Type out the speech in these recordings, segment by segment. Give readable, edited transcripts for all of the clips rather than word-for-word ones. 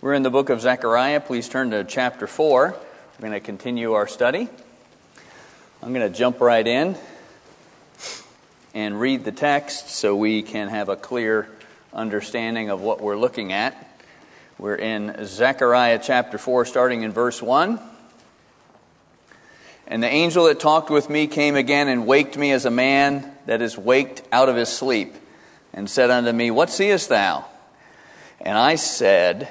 We're in the book of Zechariah. Please turn to chapter 4. We're going to continue our study. I'm going to jump right in and read the text so we can have a clear understanding of what we're looking at. We're in Zechariah chapter 4, starting in verse 1. And the angel that talked with me came again and waked me as a man that is waked out of his sleep, and said unto me, What seest thou? And I said,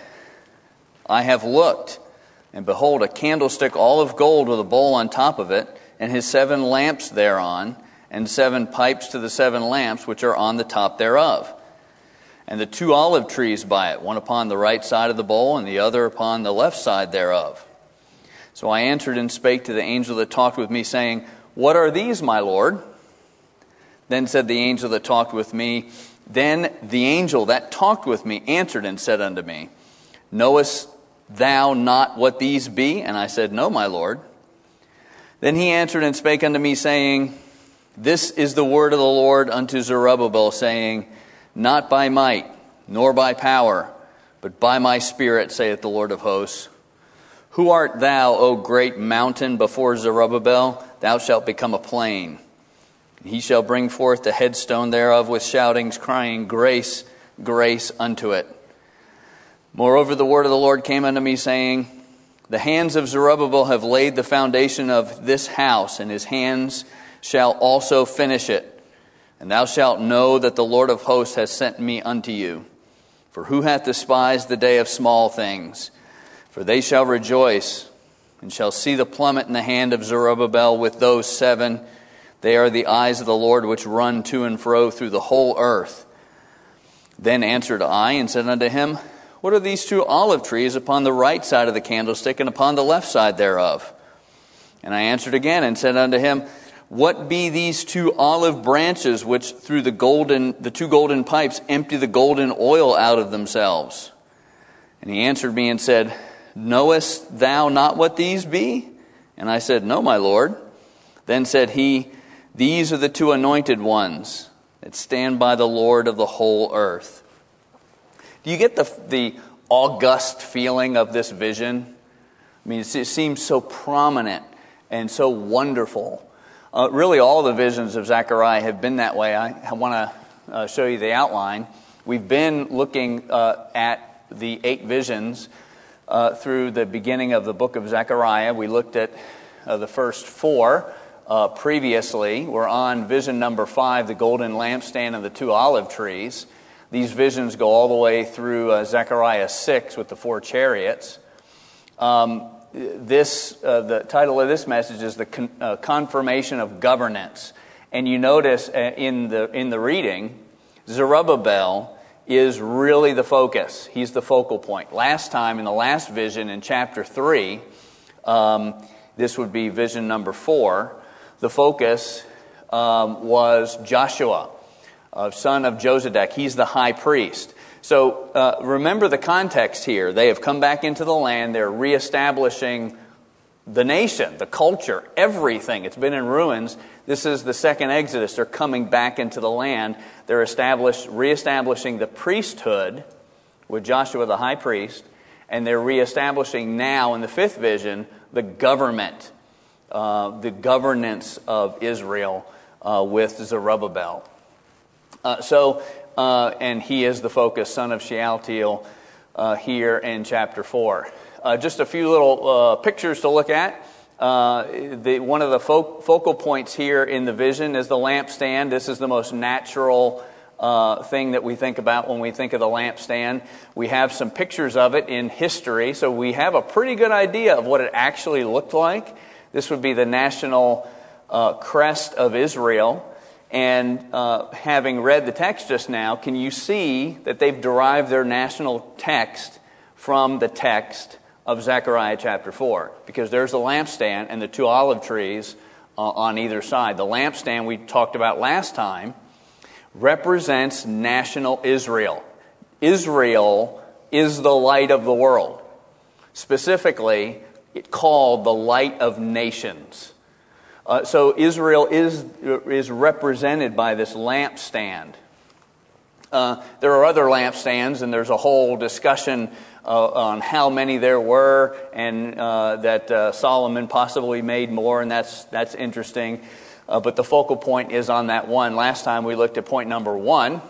I have looked, and behold, a candlestick all of gold with a bowl on top of it, and his 7 lamps thereon, and 7 pipes to the 7 lamps which are on the top thereof. And the 2 olive trees by it, one upon the right side of the bowl, and the other upon the left side thereof. So I answered and spake to the angel that talked with me, saying, What are these, my Lord? Then said the angel that talked with me, Then the angel that talked with me answered and said unto me, Knowest thou not what these be? And I said, No, my Lord. Then he answered and spake unto me, saying, This is the word of the Lord unto Zerubbabel, saying, Not by might, nor by power, but by my Spirit, saith the Lord of hosts. Who art thou, O great mountain, before Zerubbabel? Thou shalt become a plain. He shall bring forth the headstone thereof with shoutings, crying, Grace, grace unto it. Moreover, the word of the Lord came unto me, saying, The hands of Zerubbabel have laid the foundation of this house, and his hands shall also finish it. And thou shalt know that the Lord of hosts has sent me unto you. For who hath despised the day of small things? For they shall rejoice, and shall see the plummet in the hand of Zerubbabel with those 7. They are the eyes of the Lord which run to and fro through the whole earth. Then answered I, and said unto him, What are these 2 olive trees upon the right side of the candlestick, and upon the left side thereof? And I answered again, and said unto him, What be these 2 olive branches, which through the 2 golden pipes empty the golden oil out of themselves? And he answered me and said, Knowest thou not what these be? And I said, No, my Lord. Then said he, These are the 2 anointed ones that stand by the Lord of the whole earth. Do you get the august feeling of this vision? I mean, it seems so prominent and so wonderful. Really, all the visions of Zechariah have been that way. I want to show you the outline. We've been looking at the 8 visions through the beginning of the book of Zechariah. We looked at the first 4 previously. We're on vision number 5, the golden lampstand and the 2 olive trees. These visions go all the way through Zechariah 6 with the 4 chariots. The title of this message is the confirmation of governance. And you notice in the reading, Zerubbabel is really the focus. He's the focal point. Last time, in the last vision in chapter 3, this would be vision number 4, the focus was Joshua, son of Josedek. He's the high priest. So remember the context here. They have come back into the land. They're reestablishing the nation, the culture, everything. It's been in ruins. This is the second Exodus. They're coming back into the land. They're reestablishing the priesthood with Joshua the high priest. And they're reestablishing now in the 5th vision the government, the governance of Israel with Zerubbabel. And he is the focus, son of Shealtiel, here in chapter 4. Just a few little pictures to look at. One of the focal points here in the vision is the lampstand. This is the most natural thing that we think about when we think of the lampstand. We have some pictures of it in history, so we have a pretty good idea of what it actually looked like. This would be the national crest of Israel. And having read the text just now, can you see that they've derived their national text from the text of Zechariah chapter 4? Because there's the lampstand and the 2 olive trees on either side. The lampstand we talked about last time represents national Israel. Israel is the light of the world. Specifically, it's called the light of nations. So Israel is represented by this lampstand. There are other lampstands, and there's a whole discussion on how many there were, and that Solomon possibly made more, and that's interesting. But the focal point is on that one. Last time we looked at point number 1.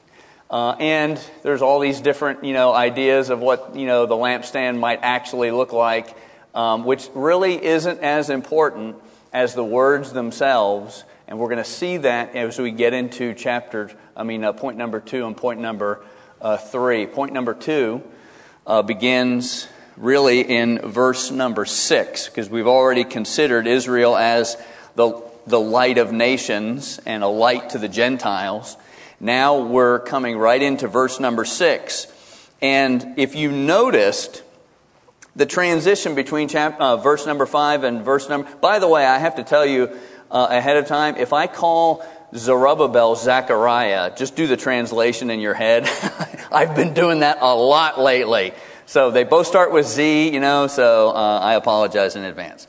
And there's all these different, ideas of what, the lampstand might actually look like, which really isn't as important as the words themselves. And we're going to see that as we get into point number 2 and point number 3. Point number 2 begins really in verse number 6, because we've already considered Israel as the light of nations and a light to the Gentiles. Now we're coming right into verse number 6. And if you noticed the transition between verse number 5 and verse number... By the way, I have to tell you ahead of time, if I call Zerubbabel Zechariah, just do the translation in your head. I've been doing that a lot lately. So they both start with Z, so I apologize in advance.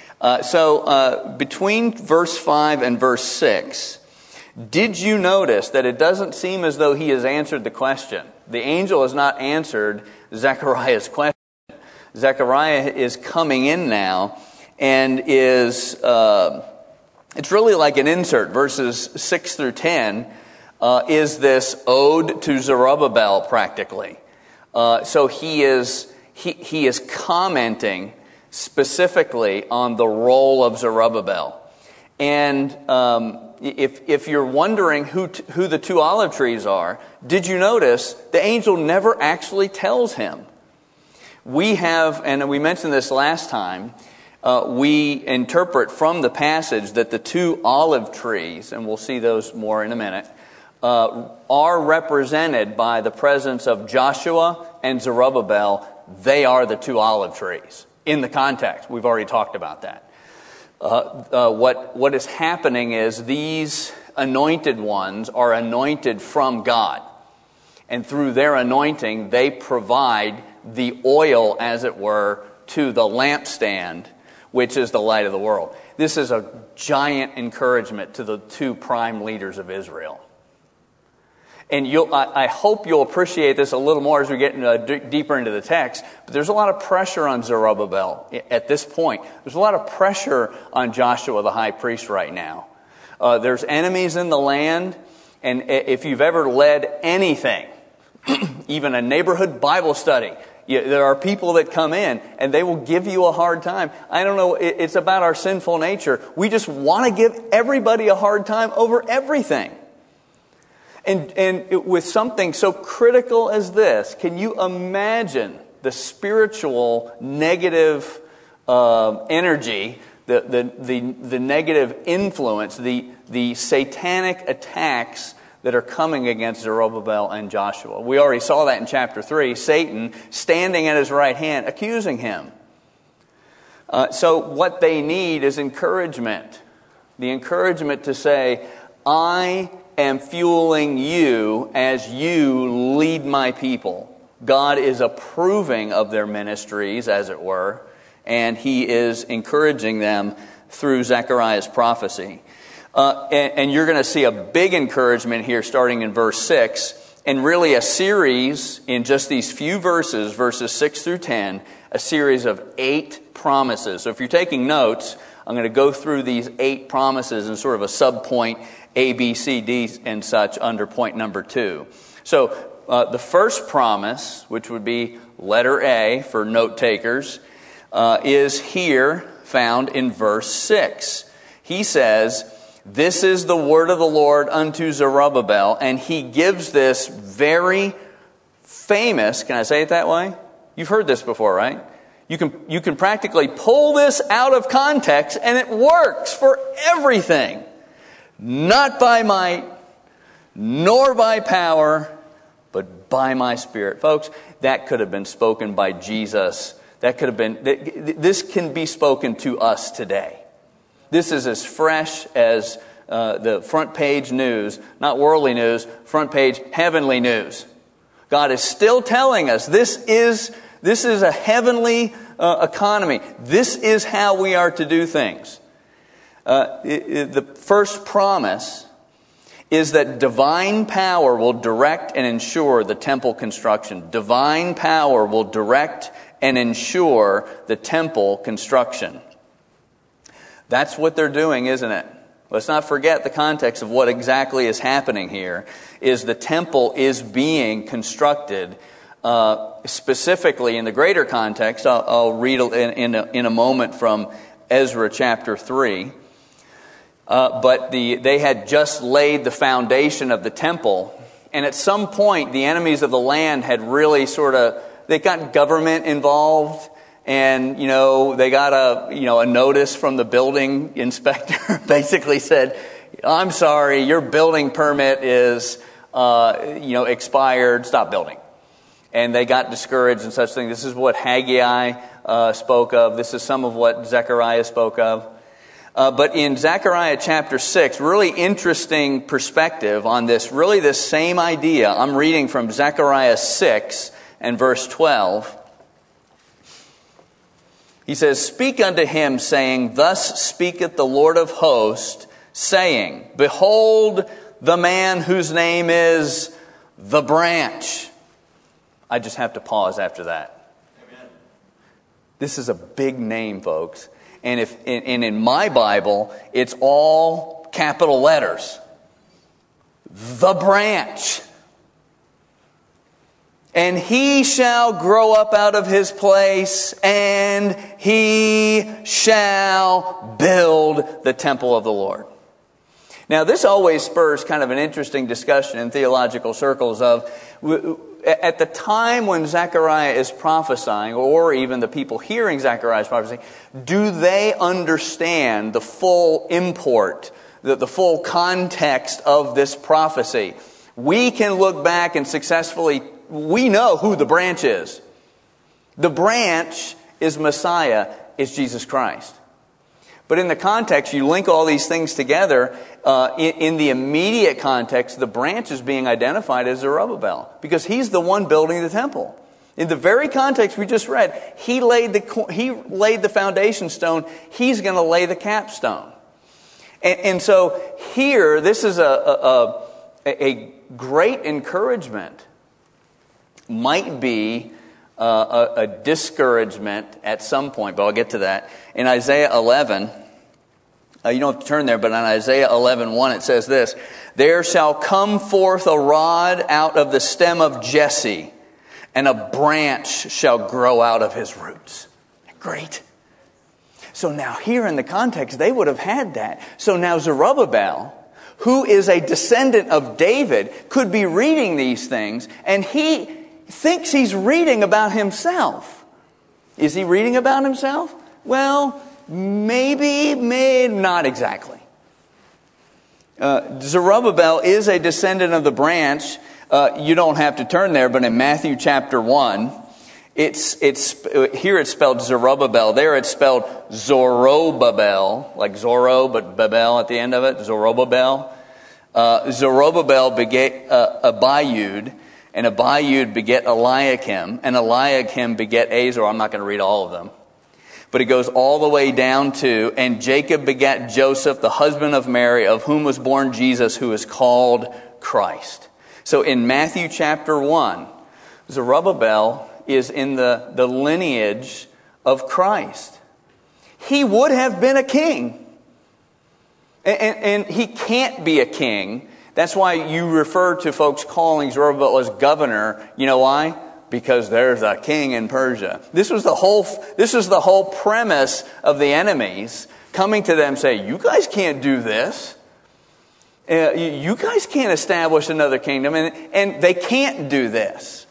Between verse 5 and verse 6... did you notice that it doesn't seem as though he has answered the question? The angel has not answered Zechariah's question. Zechariah is coming in now and is, it's really like an insert. Verses 6 through 10 is this ode to Zerubbabel practically. So he is commenting specifically on the role of Zerubbabel. And if you're wondering who the 2 olive trees are, did you notice the angel never actually tells him? We have, and we mentioned this last time, we interpret from the passage that the 2 olive trees, and we'll see those more in a minute, are represented by the presence of Joshua and Zerubbabel. They are the 2 olive trees. In the context, we've already talked about that. What is happening is these anointed ones are anointed from God. And through their anointing, they provide the oil, as it were, to the lampstand, which is the light of the world. This is a giant encouragement to the 2 prime leaders of Israel. And I hope you'll appreciate this a little more as we get deeper into the text. But there's a lot of pressure on Zerubbabel at this point. There's a lot of pressure on Joshua, the high priest, right now. There's enemies in the land. And if you've ever led anything, even a neighborhood Bible study, there are people that come in and they will give you a hard time. I don't know, it's about our sinful nature. We just want to give everybody a hard time over everything. And with something so critical as this, can you imagine the spiritual negative energy, the negative influence, the satanic attacks that are coming against Zerubbabel and Joshua? We already saw that in chapter 3. Satan standing at his right hand, accusing him. So what they need is encouragement. The encouragement to say, I am fueling you as you lead my people. God is approving of their ministries, as it were, and He is encouraging them through Zechariah's prophecy. And you're going to see a big encouragement here starting in verse 6, and really a series in just these few verses, verses 6 through 10, a series of 8 promises. So if you're taking notes, I'm going to go through these 8 promises in sort of a sub-point, A, B, C, D, and such under point number 2. So the first promise, which would be letter A for note takers, is here found in verse 6. He says, this is the word of the Lord unto Zerubbabel, and he gives this very famous, can I say it that way? You've heard this before, right? You can practically pull this out of context and it works for everything. Not by might, nor by power, but by my Spirit. Folks, that could have been spoken by Jesus. This can be spoken to us today. This is as fresh as the front page news, not worldly news, front page heavenly news. God is still telling us this is a heavenly economy. This is how we are to do things. The first promise is that divine power will direct and ensure the temple construction. Divine power will direct and ensure the temple construction. That's what they're doing, isn't it? Let's not forget the context of what exactly is happening here, is the temple is being constructed. Specifically, in the greater context, I'll read in a moment from Ezra chapter 3. But they had just laid the foundation of the temple, and at some point, the enemies of the land had really they got government involved, and they got a notice from the building inspector. Basically said, "I'm sorry, your building permit is expired. Stop building." And they got discouraged and such things. This is what Haggai spoke of. This is some of what Zechariah spoke of. But in Zechariah chapter 6, really interesting perspective on this same idea. I'm reading from Zechariah 6 and verse 12. He says, "Speak unto him, saying, Thus speaketh the Lord of hosts, saying, Behold the man whose name is the branch." I just have to pause after that. Amen. This is a big name, folks. And in my Bible, it's all capital letters. The branch. "And he shall grow up out of his place, and he shall build the temple of the Lord." Now, this always spurs kind of an interesting discussion in theological circles of, at the time when Zechariah is prophesying, or even the people hearing Zechariah's prophecy, do they understand the full import, the full context of this prophecy? We can look back and we know who the branch is. The branch is Messiah, is Jesus Christ. But in the context, you link all these things together. In the immediate context, the branch is being identified as Zerubbabel, because he's the one building the temple. In the very context we just read, he laid the foundation stone. He's going to lay the capstone. And so here, this is a great encouragement. Might be a discouragement at some point, but I'll get to that. In Isaiah 11, you don't have to turn there, but on Isaiah 11:1 it says this, "There shall come forth a rod out of the stem of Jesse, and a branch shall grow out of his roots." Great. So now here in the context, they would have had that. So now Zerubbabel, who is a descendant of David, could be reading these things, and he thinks he's reading about himself. Is he reading about himself? Well, maybe not exactly. Zerubbabel is a descendant of the branch. You don't have to turn there, but in Matthew chapter 1, here it's spelled Zerubbabel. There it's spelled Zorobabel, like Zorro, but Babel at the end of it, Zorobabel. Zerubbabel begat Abiud, and Abiud beget Eliakim, and Eliakim beget Azor. I'm not going to read all of them. But it goes all the way down to, "And Jacob begat Joseph, the husband of Mary, of whom was born Jesus, who is called Christ." So in Matthew chapter 1, Zerubbabel is in the lineage of Christ. He would have been a king. And he can't be a king. That's why you refer to folks calling Zerubbabel as governor. You know why? Because there's a king in Persia. This was the whole premise of the enemies coming to them, saying, "You guys can't do this. You guys can't establish another kingdom," and they can't do this.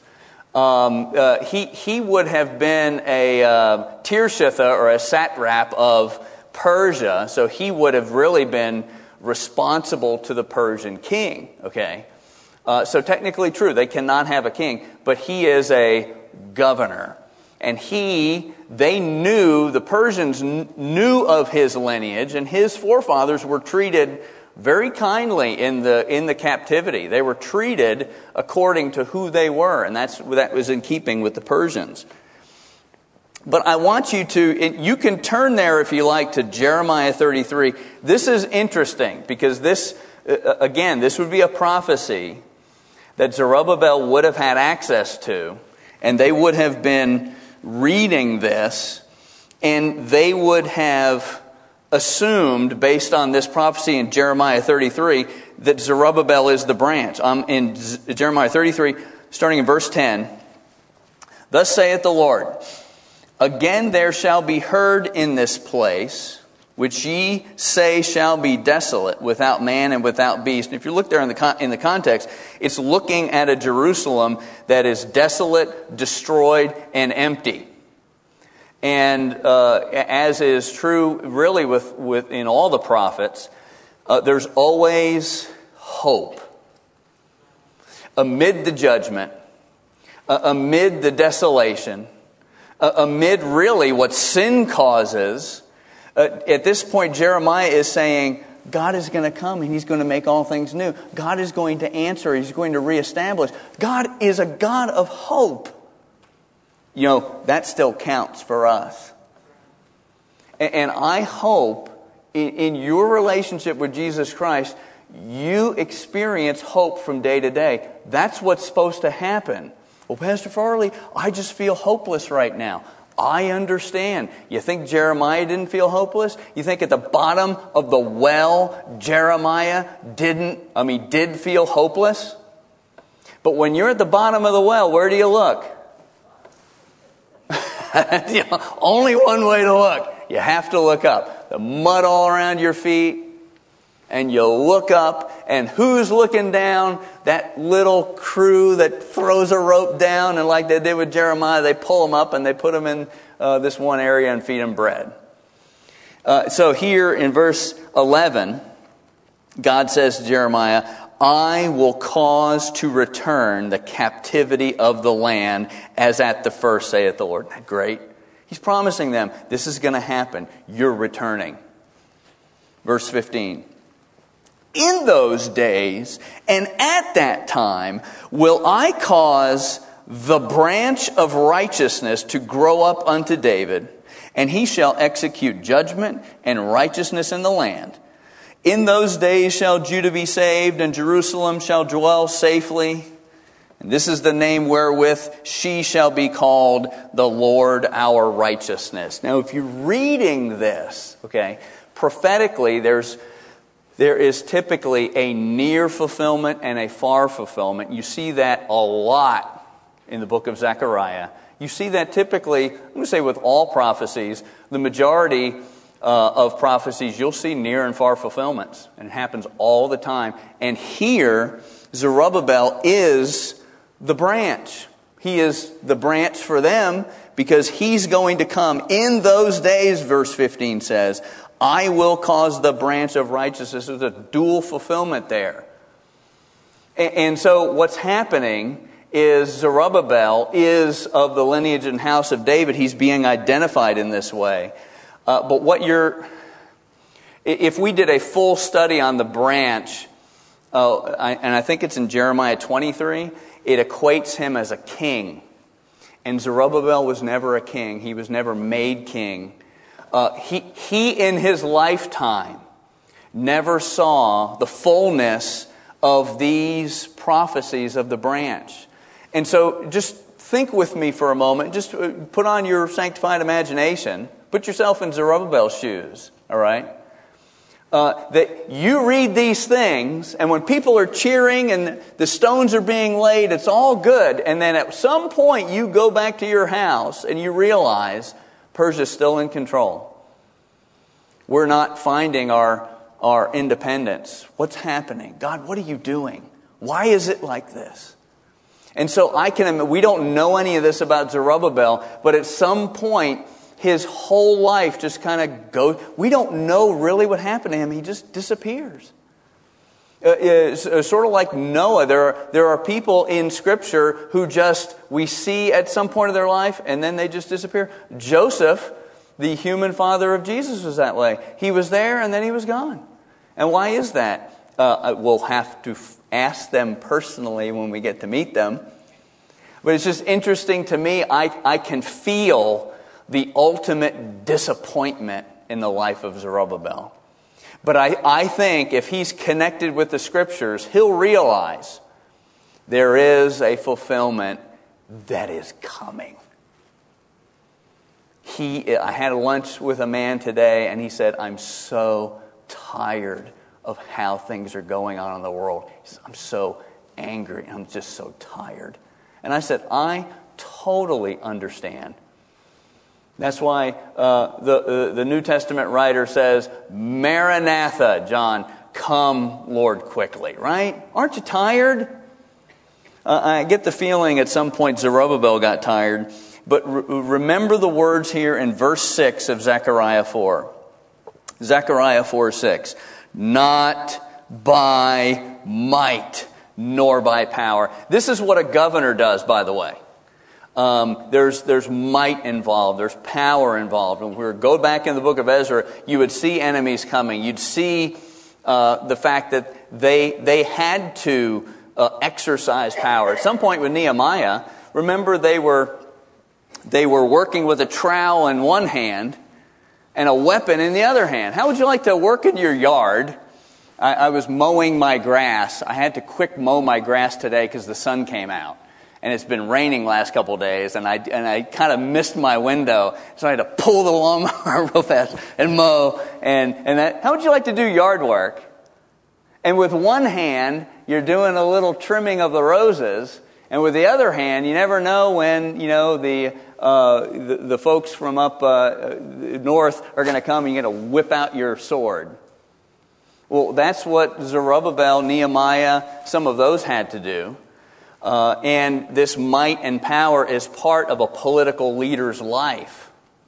He would have been a Tirshatha or a satrap of Persia, so he would have really been responsible to the Persian king. Okay, so technically true, they cannot have a king, but he is a governor, and the Persians knew of his lineage, and his forefathers were treated very kindly in the captivity. They were treated according to who they were, and that was in keeping with the Persians. But I want you can turn there if you like to Jeremiah 33. This is interesting because this Again, this would be a prophecy that Zerubbabel would have had access to, and they would have been reading this, and they would have assumed, based on this prophecy in Jeremiah 33, that Zerubbabel is the branch. In Jeremiah 33, starting in verse 10, "Thus saith the Lord, again there shall be heard in this place, which ye say shall be desolate, without man and without beast." And if you look there in the context, it's looking at a Jerusalem that is desolate, destroyed, and empty. And as is true really with in all the prophets, there's always hope. Amid the judgment, amid the desolation, amid really what sin causes, at this point Jeremiah is saying, God is going to come and He's going to make all things new. God is going to answer. He's going to reestablish. God is a God of hope. You know, that still counts for us. And I hope in your relationship with Jesus Christ, you experience hope from day to day. That's what's supposed to happen. Well, Pastor Farley, I just feel hopeless right now. I understand. You think Jeremiah didn't feel hopeless? You think at the bottom of the well, Jeremiah did feel hopeless? But when you're at the bottom of the well, where do you look? Only one way to look. You have to look up. The mud all around your feet, and you look up, and who's looking down? That little crew that throws a rope down, and like they did with Jeremiah, they pull him up and they put him in this one area and feed him bread. So here in verse 11, God says to Jeremiah, I will cause to return the captivity of the land as at the first, saith the Lord. Isn't that great? He's promising them, this is going to happen. You're returning. Verse 15. In those days and at that time will I cause the branch of righteousness to grow up unto David, and he shall execute judgment and righteousness in the land. In those days shall Judah be saved, and Jerusalem shall dwell safely. And this is the name wherewith she shall be called the Lord our righteousness. Now, if you're reading this, prophetically, there is typically a near fulfillment and a far fulfillment. You see that a lot in the book of Zechariah. You see that typically, I'm going to say with all prophecies, the majority of prophecies, you'll see near and far fulfillments. And it happens all the time. And here, Zerubbabel is the branch. He is the branch for them because he's going to come. In those days, verse 15 says, I will cause the branch of righteousness. There's a dual fulfillment there. And so what's happening is Zerubbabel is of the lineage and house of David. He's being identified in this way. But if we did a full study on the branch, and I think it's in Jeremiah 23, it equates him as a king. And Zerubbabel was never a king. He was never made king. He in his lifetime never saw the fullness of these prophecies of the branch. And so just think with me for a moment. Just put on your sanctified imagination. Put yourself in Zerubbabel's shoes, all right? That you read these things, and when people are cheering and the stones are being laid, it's all good. And then at some point you go back to your house and you realize Persia's still in control. We're not finding our independence. What's happening? God, what are you doing? Why is it like this? And so we don't know any of this about Zerubbabel, but at some point, his whole life just kind of goes. We don't know really what happened to him. He just disappears. It's sort of like Noah. There are people in Scripture who we see at some point of their life, and then they just disappear. Joseph, the human father of Jesus, was that way. He was there, and then he was gone. And why is that? We'll have to ask them personally when we get to meet them. But it's just interesting to me. I can feel the ultimate disappointment in the life of Zerubbabel. But I think if he's connected with the Scriptures, he'll realize there is a fulfillment that is coming. I had lunch with a man today, and he said, I'm so tired of how things are going on in the world. He said, I'm so angry. I'm just so tired. And I said, I totally understand. That's why the New Testament writer says, Maranatha, John, come, Lord, quickly, right? Aren't you tired? I get the feeling at some point Zerubbabel got tired. But remember the words here in verse 6 of Zechariah 4. Zechariah 4:6. Not by might nor by power. This is what a governor does, by the way. There's might involved. There's power involved. When we go back in the book of Ezra, you would see enemies coming. You'd see the fact that they had to exercise power. At some point with Nehemiah, remember they were working with a trowel in one hand and a weapon in the other hand. How would you like to work in your yard? I was mowing my grass. I had to quick mow my grass today because the sun came out. And it's been raining last couple of days, and I kind of missed my window, so I had to pull the lawnmower real fast and mow. And that, how would you like to do yard work? And with one hand, you're doing a little trimming of the roses, and with the other hand, you never know when the folks from up north are going to come, and you're going to whip out your sword. Well, that's what Zerubbabel, Nehemiah, some of those had to do. And this might and power is part of a political leader's life.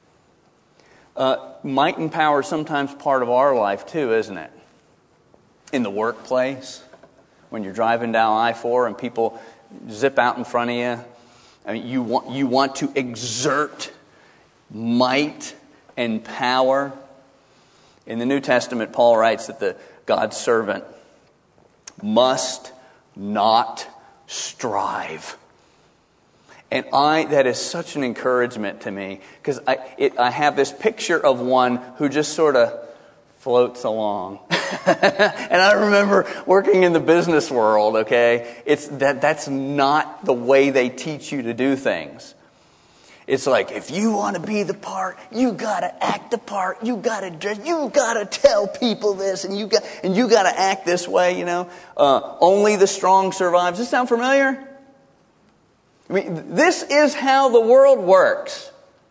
Might and power is sometimes part of our life too, isn't it? In the workplace, when you're driving down I-4 and people zip out in front of you. I mean, you want to exert might and power. In the New Testament, Paul writes that God's servant must not strive. And that is such an encouragement to me, because I have this picture of one who just sort of floats along. And I remember working in the business world, okay? That's not the way they teach you to do things. It's like, if you want to be the part, you got to act the part, you got to dress, you got to tell people this, and you got to act this way, only the strong survives. Does this sound familiar? I mean, this is how the world works.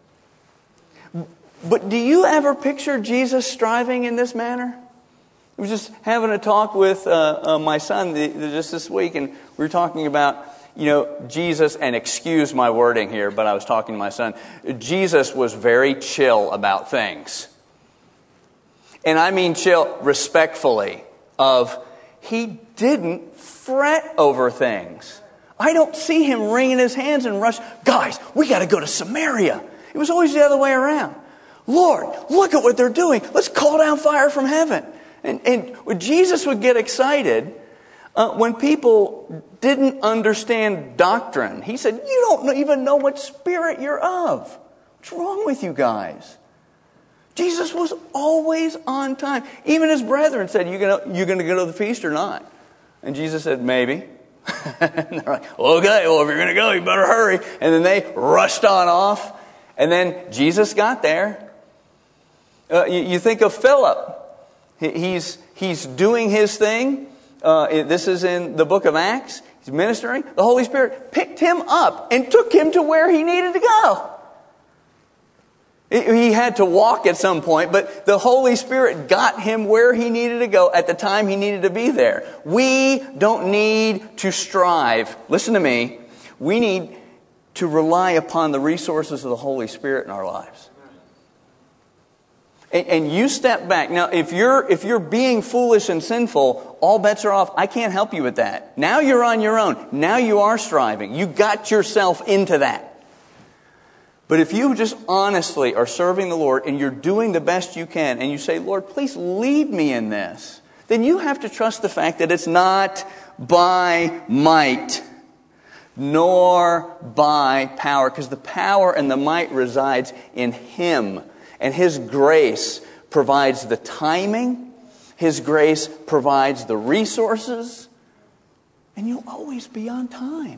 But do you ever picture Jesus striving in this manner? I was just having a talk with my son just this week, and we were talking about, Jesus, and excuse my wording here, but I was talking to my son. Jesus was very chill about things. And I mean chill respectfully, he didn't fret over things. I don't see him wringing his hands and rush, guys, we got to go to Samaria. It was always the other way around. Lord, look at what they're doing. Let's call down fire from heaven. And Jesus would get excited when people didn't understand doctrine. He said, you don't even know what spirit you're of. What's wrong with you guys? Jesus was always on time. Even his brethren said, you going to go to the feast or not? And Jesus said, maybe. And they're like, okay, well, if you're going to go, you better hurry. And then they rushed on off. And then Jesus got there. You think of Philip. He's doing his thing. This is in the book of Acts. He's ministering. The Holy Spirit picked him up and took him to where he needed to go. He had to walk at some point, but the Holy Spirit got him where he needed to go at the time he needed to be there. We don't need to strive. Listen to me. We need to rely upon the resources of the Holy Spirit in our lives. And you step back. Now, if you're being foolish and sinful, all bets are off. I can't help you with that. Now you're on your own. Now you are striving. You got yourself into that. But if you just honestly are serving the Lord and you're doing the best you can, and you say, Lord, please lead me in this, then you have to trust the fact that it's not by might nor by power, because the power and the might resides in Him. And His grace provides the timing, His grace provides the resources, and you'll always be on time.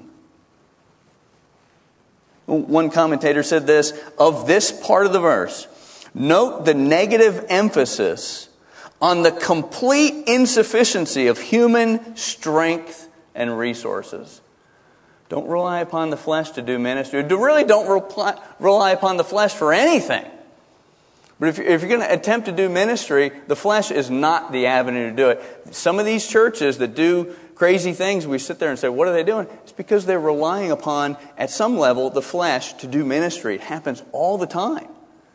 One commentator said this of this part of the verse: note the negative emphasis on the complete insufficiency of human strength and resources. Don't rely upon the flesh to do ministry. Really don't rely upon the flesh for anything. But if you're going to attempt to do ministry, the flesh is not the avenue to do it. Some of these churches that do crazy things, we sit there and say, what are they doing? It's because they're relying upon, at some level, the flesh to do ministry. It happens all the time.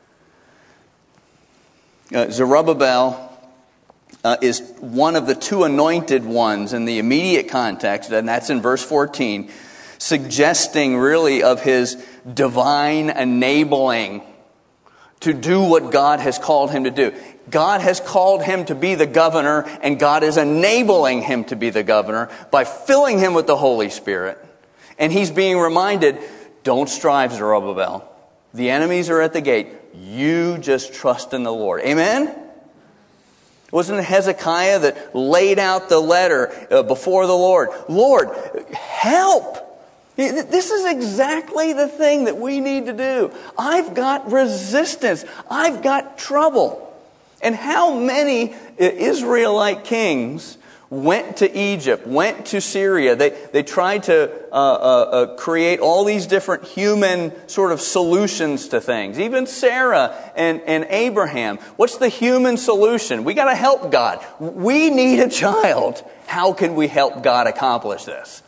Zerubbabel is one of the two anointed ones in the immediate context, and that's in verse 14, suggesting really of his divine enabling to do what God has called him to do. God has called him to be the governor, and God is enabling him to be the governor by filling him with the Holy Spirit. And he's being reminded, don't strive, Zerubbabel. The enemies are at the gate. You just trust in the Lord. Amen? Wasn't it Hezekiah that laid out the letter before the Lord? Lord, help! This is exactly the thing that we need to do. I've got resistance. I've got trouble. And how many Israelite kings went to Egypt, went to Syria? They tried to create all these different human sort of solutions to things. Even Sarah and Abraham. What's the human solution? We got to help God. We need a child. How can we help God accomplish this?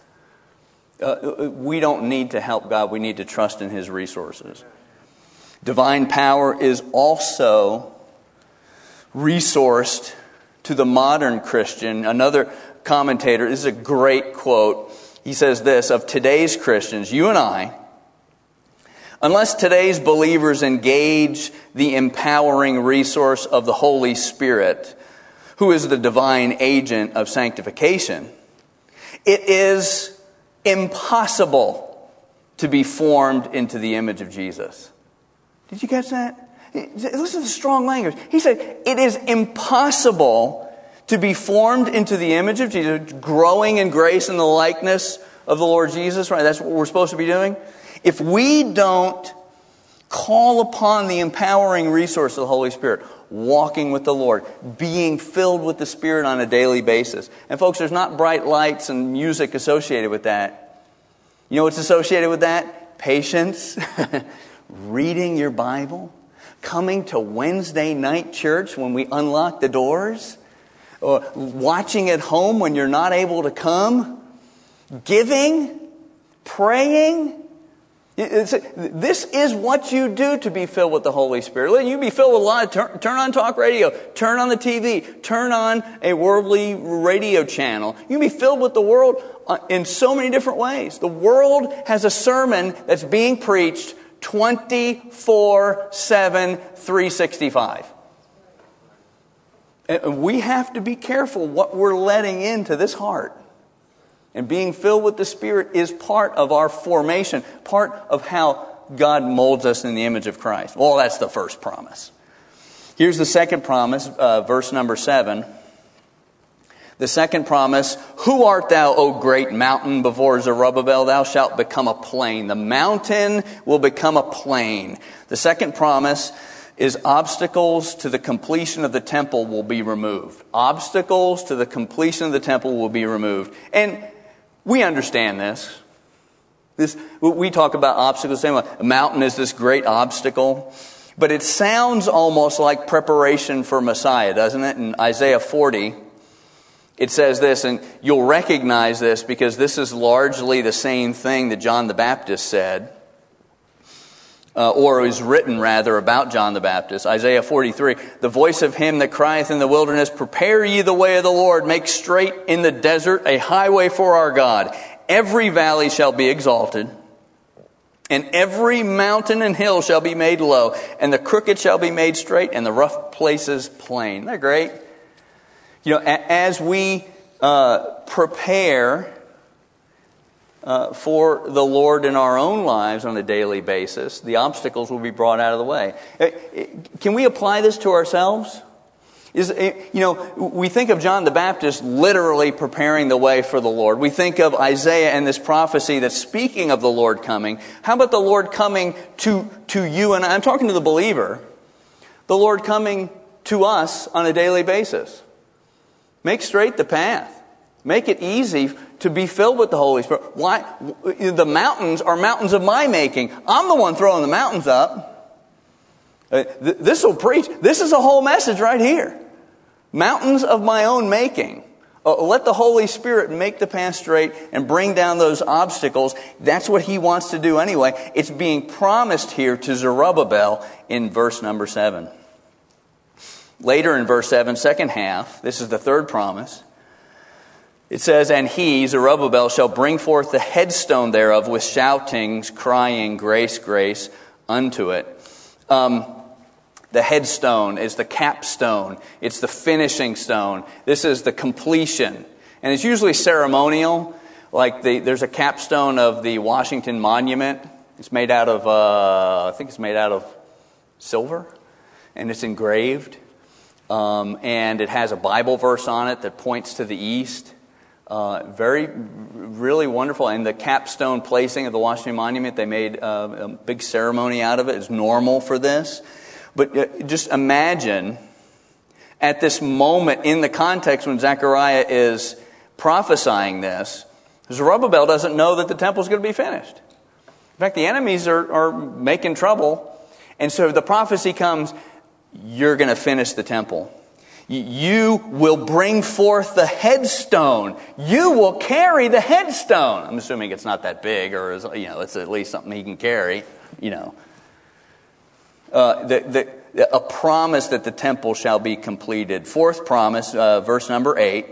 We don't need to help God. We need to trust in His resources. Divine power is also resourced to the modern Christian. Another commentator, this is a great quote. He says this, of today's Christians, you and I, unless today's believers engage the empowering resource of the Holy Spirit, who is the divine agent of sanctification, it is impossible to be formed into the image of Jesus. Did you catch that? Listen to the strong language. He said, it is impossible to be formed into the image of Jesus, growing in grace and the likeness of the Lord Jesus, right? That's what we're supposed to be doing. If we don't call upon the empowering resource of the Holy Spirit, walking with the Lord, being filled with the Spirit on a daily basis. And folks, there's not bright lights and music associated with that. You know what's associated with that? Patience, reading your Bible, coming to Wednesday night church when we unlock the doors, or watching at home when you're not able to come, giving, praying. This is what you do to be filled with the Holy Spirit. You be filled with a lot of turn on talk radio, turn on the TV, turn on a worldly radio channel. You can be filled with the world in so many different ways. The world has a sermon that's being preached 24/7, 365. And we have to be careful what we're letting into this heart. And being filled with the Spirit is part of our formation, part of how God molds us in the image of Christ. Well, that's the first promise. Here's the second promise, verse number 7. The second promise, who art thou, O great mountain? Before Zerubbabel, thou shalt become a plain. The mountain will become a plain. The second promise is obstacles to the completion of the temple will be removed. Obstacles to the completion of the temple will be removed. And we understand this. We talk about obstacles, saying a mountain is this great obstacle. But it sounds almost like preparation for Messiah, doesn't it? In Isaiah 40, it says this, and you'll recognize this because this is largely the same thing that John the Baptist said, or is written rather about John the Baptist. Isaiah 43, the voice of him that crieth in the wilderness, prepare ye the way of the Lord, make straight in the desert a highway for our God. Every valley shall be exalted, and every mountain and hill shall be made low, and the crooked shall be made straight, and the rough places plain. Isn't that great? You know, as we prepare for the Lord in our own lives on a daily basis, the obstacles will be brought out of the way. Can we apply this to ourselves? We think of John the Baptist literally preparing the way for the Lord. We think of Isaiah and this prophecy that's speaking of the Lord coming. How about the Lord coming to you and I? I'm talking to the believer. The Lord coming to us on a daily basis. Make straight the path. Make it easy to be filled with the Holy Spirit. Why? The mountains are mountains of my making. I'm the one throwing the mountains up. This will preach. This is a whole message right here. Mountains of my own making. Let the Holy Spirit make the path straight and bring down those obstacles. That's what He wants to do anyway. It's being promised here to Zerubbabel in verse number 7. Later in verse 7, second half, this is the third promise. It says, and he, Zerubbabel, shall bring forth the headstone thereof with shoutings, crying, grace, grace unto it. The headstone is the capstone. It's the finishing stone. This is the completion. And it's usually ceremonial. Like there's a capstone of the Washington Monument. It's made out of, I think it's made out of silver. And it's engraved. And it has a Bible verse on it that points to the east. Really wonderful. And the capstone placing of the Washington Monument, they made a big ceremony out of it. It's normal for this. But just imagine at this moment in the context when Zechariah is prophesying this, Zerubbabel doesn't know that the temple's going to be finished. In fact, the enemies are making trouble. And so the prophecy comes, you're going to finish the temple. You will bring forth the headstone. You will carry the headstone. I'm assuming it's not that big, or it's at least something he can carry. A promise that the temple shall be completed. Fourth promise, verse number 8.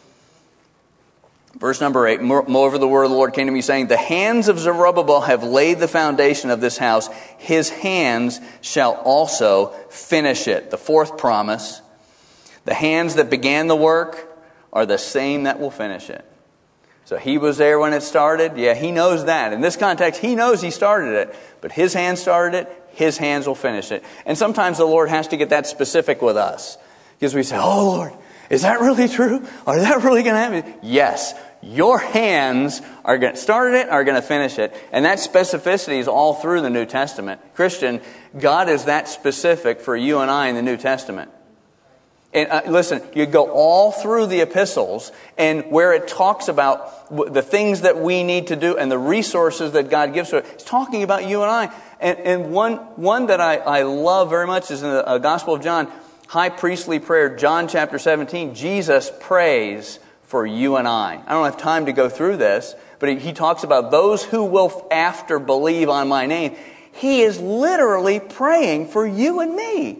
Verse number 8, moreover the word of the Lord came to me saying, the hands of Zerubbabel have laid the foundation of this house. His hands shall also finish it. The fourth promise, the hands that began the work are the same that will finish it. So he was there when it started. Yeah, he knows that. In this context, he knows he started it. But his hands started it. His hands will finish it. And sometimes the Lord has to get that specific with us. Because we say, oh Lord, is that really true? Or is that really going to happen? Yes. Your hands are going to start it, are going to finish it. And that specificity is all through the New Testament. Christian, God is that specific for you and I in the New Testament. And listen, you go all through the epistles, and where it talks about the things that we need to do and the resources that God gives to it, it's talking about you and I. And one that I love very much is in the Gospel of John, high priestly prayer, John chapter 17. Jesus prays for you and I. I don't have time to go through this, but he talks about those who will after believe on my name. He is literally praying for you and me.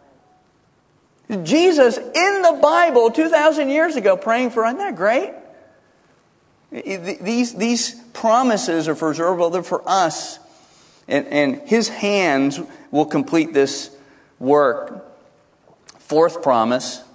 Jesus in the Bible 2,000 years ago praying for, isn't that great? These promises are for Zerubbabel, they're for us. And his hands will complete this work. Fourth promise.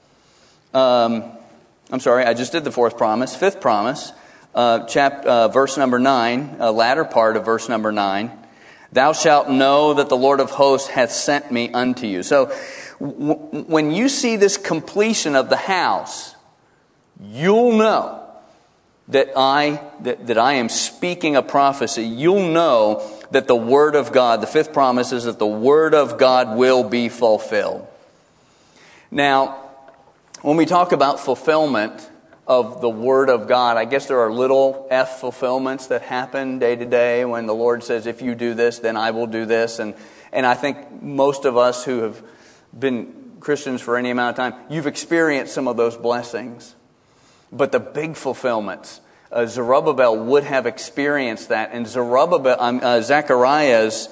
I just did the fourth promise. Fifth promise, verse number 9, latter part of verse number 9. Thou shalt know that the Lord of hosts hath sent me unto you. So when you see this completion of the house, you'll know that I am speaking a prophecy. You'll know that the Word of God, the fifth promise is that the Word of God will be fulfilled. Now, when we talk about fulfillment of the Word of God, I guess there are little F fulfillments that happen day to day when the Lord says, if you do this, then I will do this. And I think most of us who have been Christians for any amount of time, you've experienced some of those blessings. But the big fulfillments, Zerubbabel would have experienced that. And Zechariah's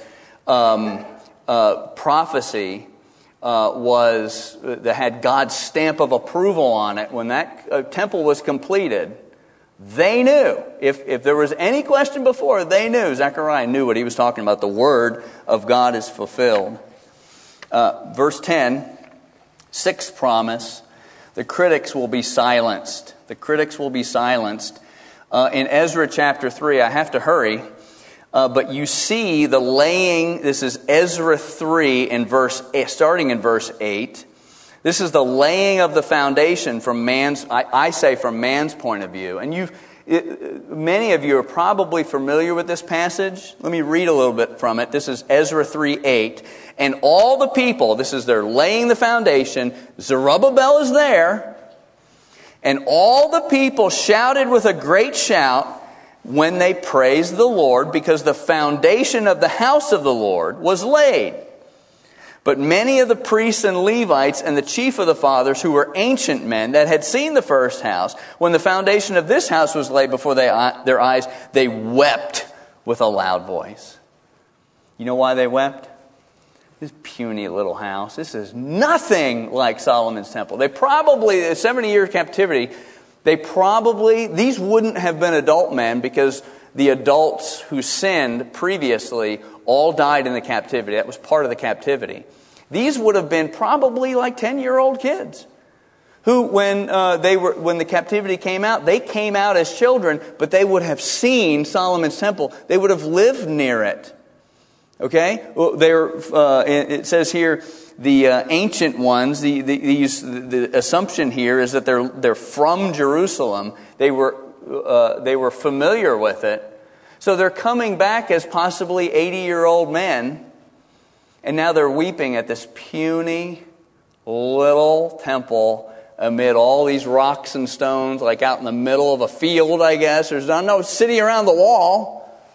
prophecy that had God's stamp of approval on it. When that temple was completed, they knew. If there was any question before, they knew. Zechariah knew what he was talking about. The Word of God is fulfilled. Verse 10, sixth promise, the critics will be silenced. The critics will be silenced. In Ezra chapter 3, I have to hurry, but you see the laying, this is Ezra 3 starting in verse 8. This is the laying of the foundation from man's, I say from man's point of view. And many of you are probably familiar with this passage. Let me read a little bit from it. This is Ezra 3:8. And all the people, this is they're laying the foundation. Zerubbabel is there. And all the people shouted with a great shout when they praised the Lord, because the foundation of the house of the Lord was laid. But many of the priests and Levites and the chief of the fathers, who were ancient men that had seen the first house, when the foundation of this house was laid before their eyes, they wept with a loud voice. You know why they wept? This puny little house. This is nothing like Solomon's temple. They probably, 70-year captivity, these wouldn't have been adult men, because the adults who sinned previously all died in the captivity. That was part of the captivity. These would have been probably like 10-year-old kids who, when the captivity came out, they came out as children, but they would have seen Solomon's temple. They would have lived near it. Okay? Well, it says here, the ancient ones, the assumption here is that they're from Jerusalem. They were familiar with it. So they're coming back as possibly 80-year-old men, and now they're weeping at this puny little temple amid all these rocks and stones, like out in the middle of a field, I guess. There's no city around the wall.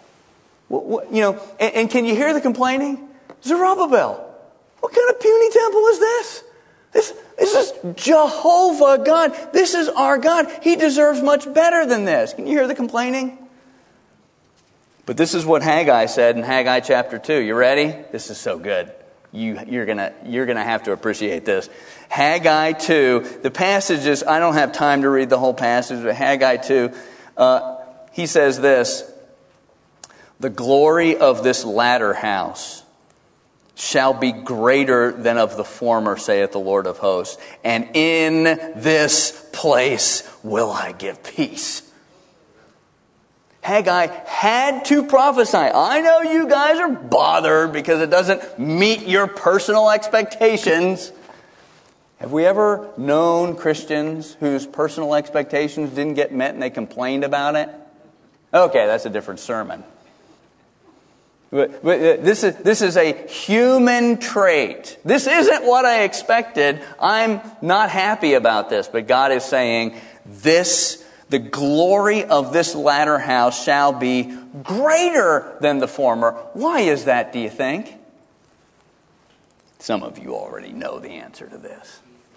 And can you hear the complaining? Zerubbabel, what kind of puny temple is this? This is Jehovah God. This is our God. He deserves much better than this. Can you hear the complaining? But this is what Haggai said in Haggai chapter 2. You ready? This is so good. You're gonna have to appreciate this. Haggai 2. The passages, I don't have time to read the whole passage, but Haggai 2, he says this: the glory of this latter house shall be greater than of the former, saith the Lord of hosts. And in this place will I give peace. Haggai had to prophesy. I know you guys are bothered because it doesn't meet your personal expectations. Have we ever known Christians whose personal expectations didn't get met and they complained about it? Okay, that's a different sermon. But this is a human trait. This isn't what I expected. I'm not happy about this. But God is saying, the glory of this latter house shall be greater than the former. Why is that, do you think? Some of you already know the answer to this.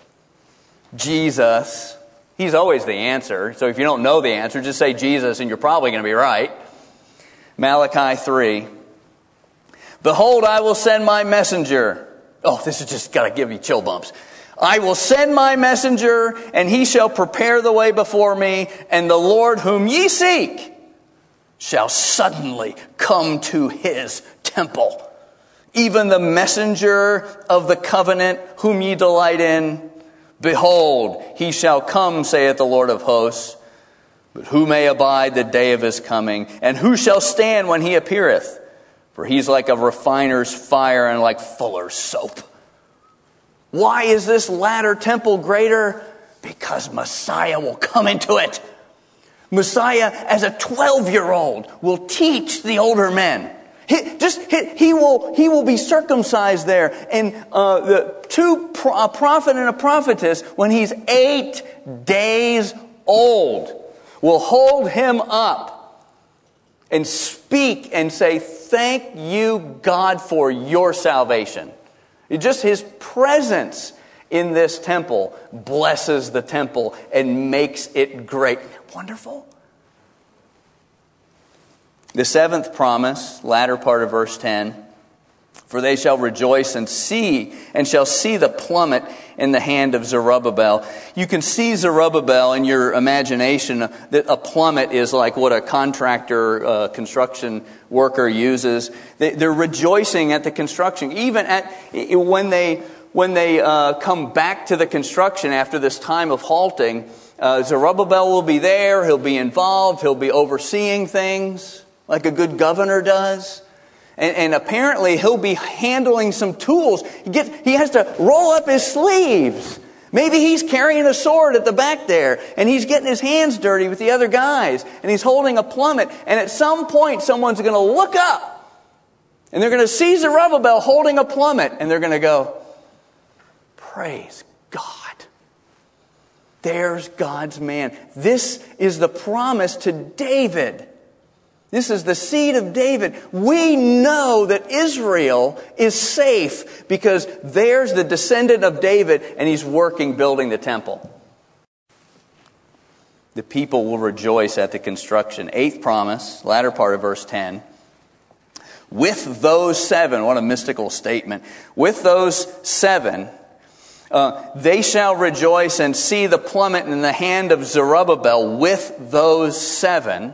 Jesus, He's always the answer. So if you don't know the answer, just say Jesus and you're probably going to be right. Malachi 3. Behold, I will send my messenger. Oh, this has just got to give you chill bumps. I will send my messenger, and he shall prepare the way before me, and the Lord whom ye seek shall suddenly come to his temple. Even the messenger of the covenant whom ye delight in. Behold, he shall come, saith the Lord of hosts. But who may abide the day of his coming? And who shall stand when he appeareth? For he's like a refiner's fire and like fuller's soap. Why is this latter temple greater? Because Messiah will come into it. Messiah, as a 12-year-old, will teach the older men. He will be circumcised there. And a prophet and a prophetess, when he's 8 days old, will hold him up and speak and say, thank you, God, for your salvation. Just his presence in this temple blesses the temple and makes it great. Wonderful. The seventh promise, latter part of verse 10, for they shall rejoice and shall see the plummet in the hand of Zerubbabel. You can see Zerubbabel in your imagination. That a plummet is like what a contractor, construction worker uses. They're rejoicing at the construction. Even when they come back to the construction after this time of halting, Zerubbabel will be there. He'll be involved. He'll be overseeing things like a good governor does. And apparently he'll be handling some tools. He has to roll up his sleeves Maybe he's carrying a sword at the back there, and he's getting his hands dirty with the other guys, and he's holding a plummet, and at some point someone's going to look up, and they're going to see Zerubbabel holding a plummet, and they're going to go, praise God. There's God's man. This is the promise to David. This is the seed of David. We know that Israel is safe because there's the descendant of David and he's working building the temple. The people will rejoice at the construction. Eighth promise, latter part of verse 10. With those 7, what a mystical statement. With those 7, they shall rejoice and see the plummet in the hand of Zerubbabel. With those 7.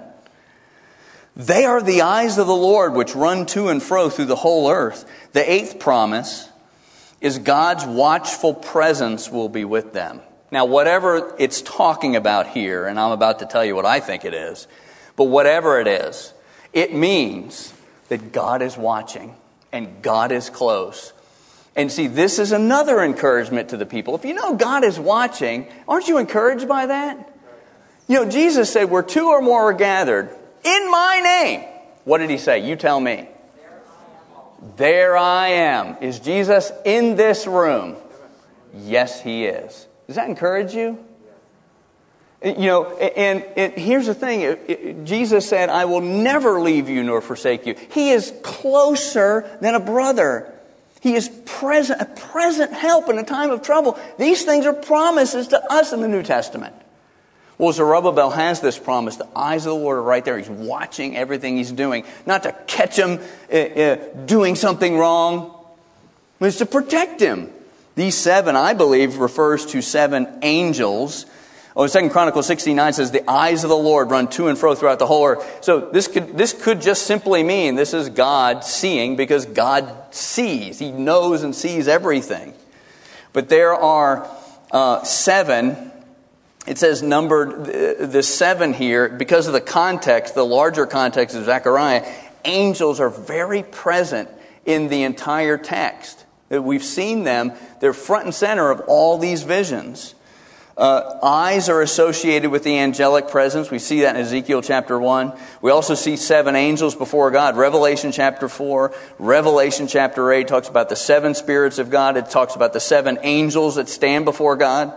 They are the eyes of the Lord which run to and fro through the whole earth. The 8th promise is God's watchful presence will be with them. Now, whatever it's talking about here, and I'm about to tell you what I think it is, but whatever it is, it means that God is watching and God is close. And see, this is another encouragement to the people. If you know God is watching, aren't you encouraged by that? You know, Jesus said, where 2 or more are gathered in my name. What did he say? You tell me. There I am. Is Jesus in this room? Yes, he is. Does that encourage you? You know, and here's the thing. Jesus said, I will never leave you nor forsake you. He is closer than a brother. He is present, a present help in a time of trouble. These things are promises to us in the New Testament. Well, Zerubbabel has this promise. The eyes of the Lord are right there. He's watching everything he's doing. Not to catch him doing something wrong. It's to protect him. These 7, I believe, refers to 7 angels. 2 Chronicles 69 says, the eyes of the Lord run to and fro throughout the whole earth. So this could just simply mean this is God seeing, because God sees. He knows and sees everything. But there are 7... It says numbered, the 7 here, because of the context, the larger context of Zechariah, angels are very present in the entire text. We've seen them. They're front and center of all these visions. Eyes are associated with the angelic presence. We see that in Ezekiel chapter 1. We also see 7 angels before God. Revelation chapter 4, Revelation chapter 8 talks about the 7 spirits of God. It talks about the 7 angels that stand before God.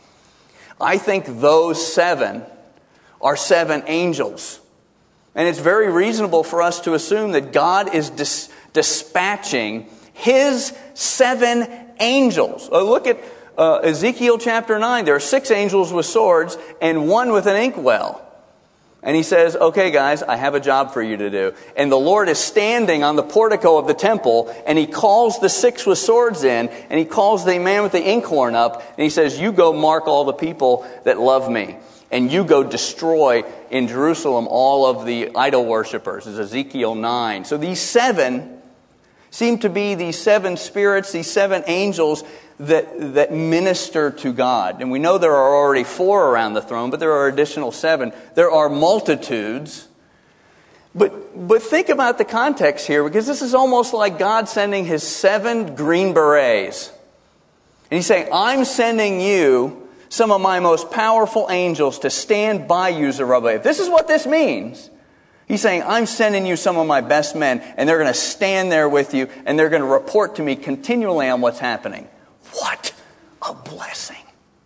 I think those 7 are 7 angels. And it's very reasonable for us to assume that God is dispatching His 7 angels. Look at Ezekiel chapter 9. There are 6 angels with swords and 1 with an inkwell. And he says, okay guys, I have a job for you to do. And the Lord is standing on the portico of the temple, and he calls the 6 with swords in, and he calls the man with the inkhorn up, and he says, you go mark all the people that love me. And you go destroy in Jerusalem all of the idol worshippers. It's Ezekiel 9. So these 7 seem to be these 7 spirits, these 7 angels that minister to God. And we know there are already 4 around the throne, but there are additional 7. There are multitudes. But think about the context here, because this is almost like God sending his 7 green berets. And he's saying, I'm sending you some of my most powerful angels to stand by you, Zerubbabel. If this is what this means, he's saying, I'm sending you some of my best men, and they're going to stand there with you, and they're going to report to me continually on what's happening. What a blessing.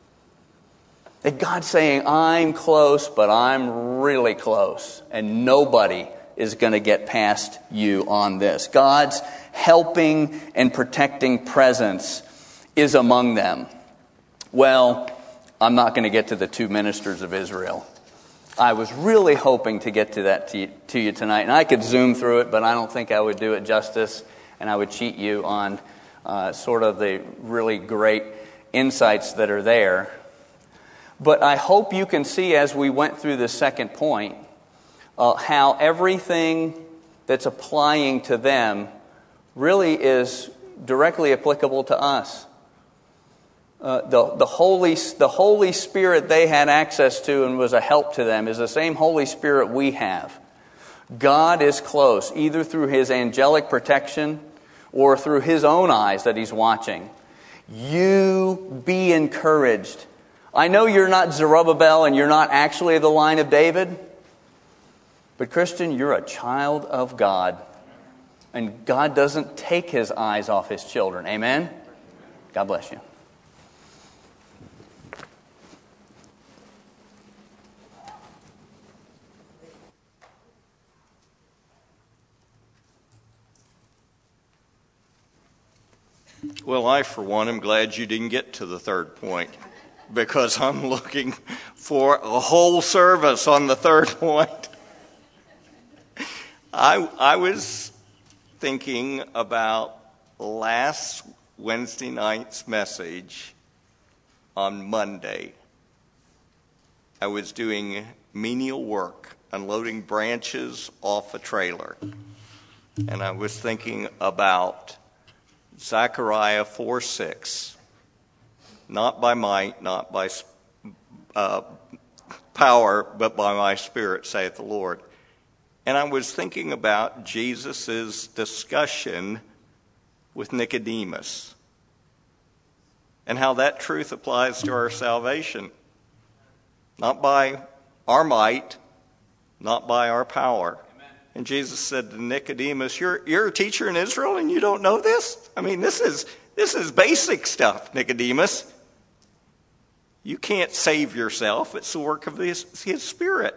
That God's saying, I'm close, but I'm really close. And nobody is going to get past you on this. God's helping and protecting presence is among them. Well, I'm not going to get to the 2 ministers of Israel. I was really hoping to get to that to you tonight. And I could zoom through it, but I don't think I would do it justice. And I would cheat you on sort of the really great insights that are there. But I hope you can see, as we went through the second point, how everything that's applying to them really is directly applicable to us. The Holy Spirit they had access to and was a help to them is the same Holy Spirit we have. God is close, either through his angelic protection or through his own eyes that he's watching. You be encouraged. I know you're not Zerubbabel and you're not actually the line of David, but Christian, you're a child of God. And God doesn't take His eyes off His children. Amen? God bless you. Well, I, for one, am glad you didn't get to the third point, because I'm looking for a whole service on the third point. I was thinking about last Wednesday night's message on Monday. I was doing menial work, unloading branches off a trailer, and I was thinking about Zechariah 4:6, not by might, not by power, but by my Spirit, saith the Lord. And I was thinking about Jesus' discussion with Nicodemus and how that truth applies to our salvation. Not by our might, not by our power. And Jesus said to Nicodemus, you're a teacher in Israel and you don't know this? I mean, this is basic stuff, Nicodemus. You can't save yourself. It's the work of his Spirit.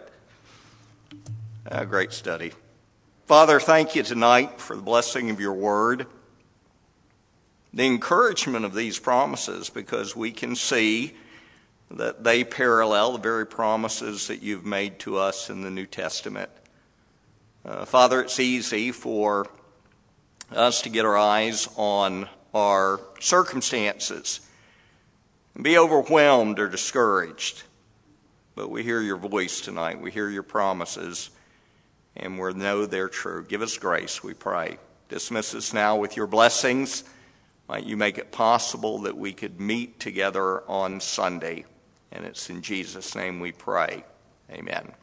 A great study. Father, thank you tonight for the blessing of your word, the encouragement of these promises, because we can see that they parallel the very promises that you've made to us in the New Testament. Father, it's easy for us to get our eyes on our circumstances and be overwhelmed or discouraged. But we hear your voice tonight. We hear your promises, and we know they're true. Give us grace, we pray. Dismiss us now with your blessings. Might you make it possible that we could meet together on Sunday. And it's in Jesus' name we pray. Amen.